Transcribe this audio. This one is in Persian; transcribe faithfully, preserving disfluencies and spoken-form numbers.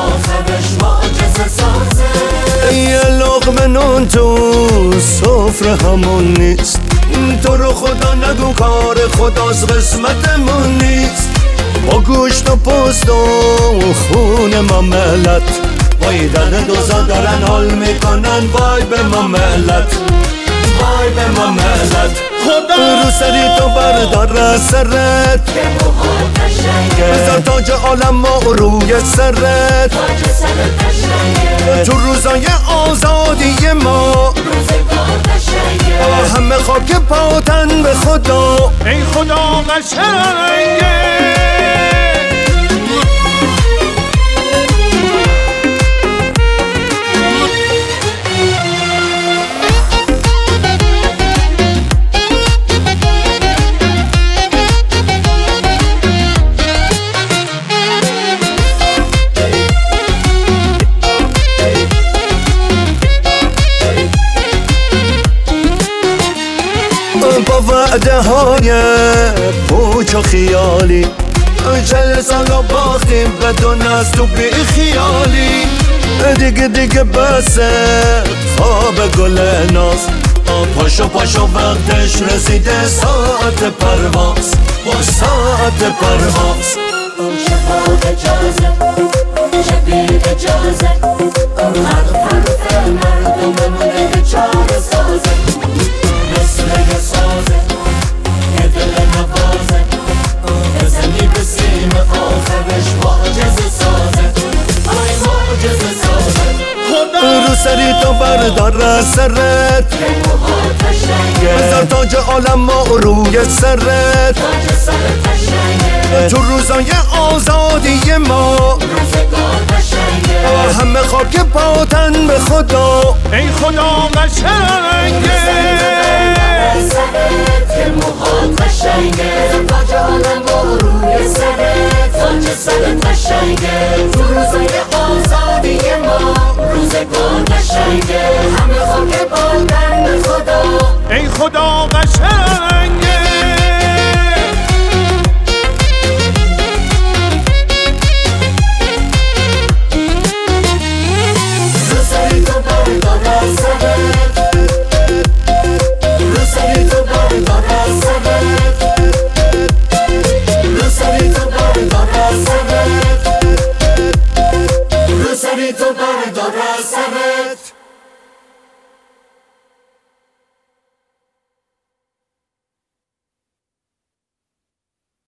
آخرش معجزه سازه. یه لقمه نون تو سفره همون نیست، تو رو خدا نگو کار خداست قسمتمون نیست. با گوشت و پوست و خون ما ملت، وای در دوزا دارن حال میکنن، وای به ما ملت، وای به ما ملت. خدا رو سری تو بردار سرت، که موهات قشنگه، بذار تاج عالم و روی سرت، تاج سرت قشنگه. تو روزای آزادی ما روزگار قشنگه، همه خاک پاتن به خدا. ای خدا قشنگه. با وعده های پوچ و خیالی چل سال رو باختیم بدون از تو بی خیالی. دیگه دیگه بسه خواب گل ناز، پاشو پاشو وقتش رسیده ساعت پرواز، با ساعت پرواز. چه باغ جازه، چه بید جازه، حرف حرف مردممونه که چاره سازه. مثل یه سازه، یه دل نوازه، بزنی به سیم آخرش معجزه سازه. آی معجزه سازه. رو سری تو بردار سرت، که موهات قشنگه، بذار تاج عالم و روی سرت، تاج سرت قشنگه. تو روزای آزادی ما روزگار قشنگه، همه خاک پاتن به خدا. ای خدا قشنگه. سرت که موهات قشنگه، تاج عالم و روی سرت، تاج سرت قشنگه. تو روزای آزادی ما روزگار قشنگه، همه خاک پاتن به خدا. ای خدا قشنگه. رو سری تو بردار سرت، رو سری تو بردار سرت، رو سری تو بردار سرت، رو سری تو بردار سرت.